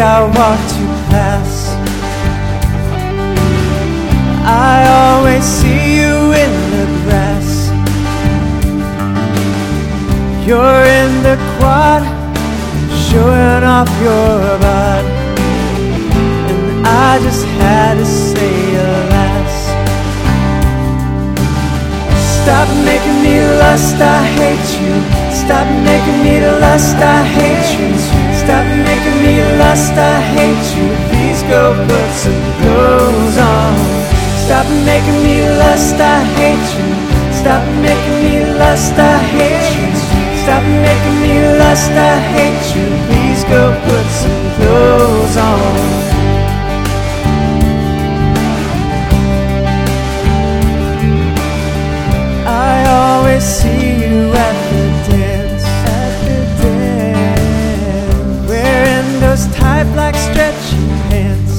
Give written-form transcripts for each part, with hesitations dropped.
I walk to class, I always see you in the grass. You're in the quad, showing off your butt, and I just had to say alas. Stop making me lust, I hate you. Stop making me lust, I hate you. Stop making me lust, I hate you. Please go put some clothes on. Stop making me lust, I hate you. Stop making me lust, I hate you. Stop making me lust, I hate you. Please go put some clothes on. See you at the dance, wearing those tight black stretchy pants,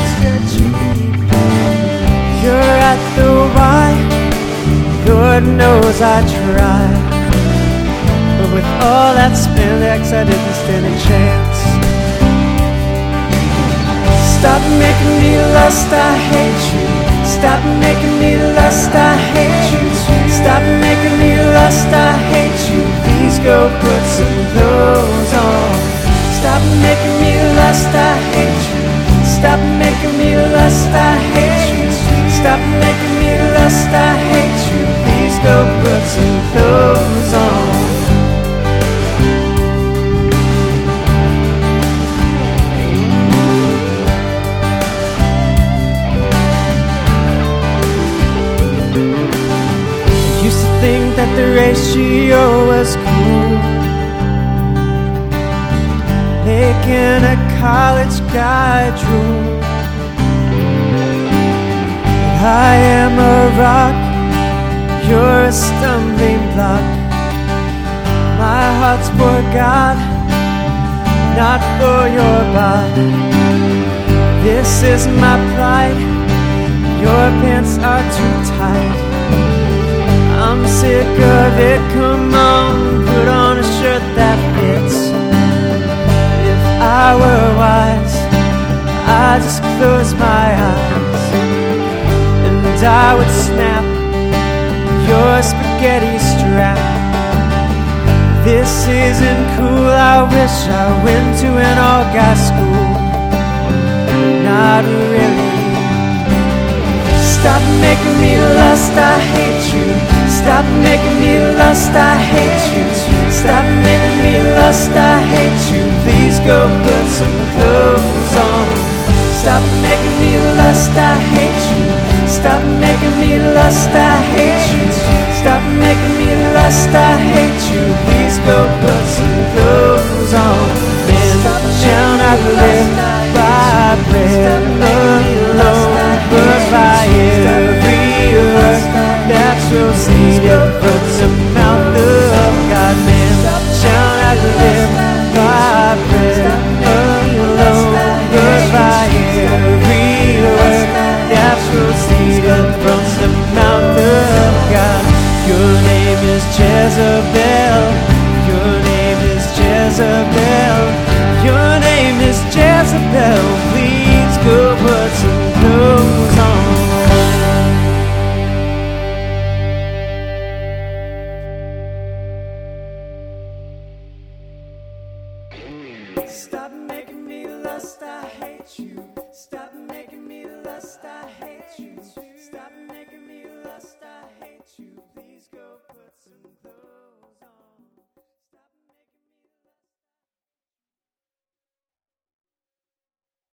You're at the Y, Lord knows I tried, but with all that spandex I didn't stand a chance. Stop making me lust, I hate you. Stop making me lust, I hate you. Stop making me lust, I hate you. Please go put some clothes on. Stop making me lust, I hate you. Stop making me lust, I hate you. Stop making me lust, I hate you. Please go put some clothes on. Think that the ratio was cool, making a college guy drool. I am a rock, you're a stumbling block. My heart's for God, not for your body. This is my plight, your pants are too tight. I'm sick of it, come on, put on a shirt that fits. If I were wise, I'd just close my eyes, and I would snap your spaghetti strap. This isn't cool, I wish I went to an all-guy school. Not really. Stop making me lust, I hate you. Stop making me lust, I hate you. Stop making me lust, I hate you. Please go put some clothes on. Stop making me lust, I hate you. Stop making me lust, I hate you. Stop making me lust, I hate you. Please go put some clothes on. Man, shall not live by bread alone, but by every word that proceeded from the mouth of God. Man shall not live by bread alone, but by every word that proceeded from the mouth of God. Your name is Jezebel. Your name is Jezebel. Your name is Jezebel. Please go put some clothes on. Stop making me lust, I hate you.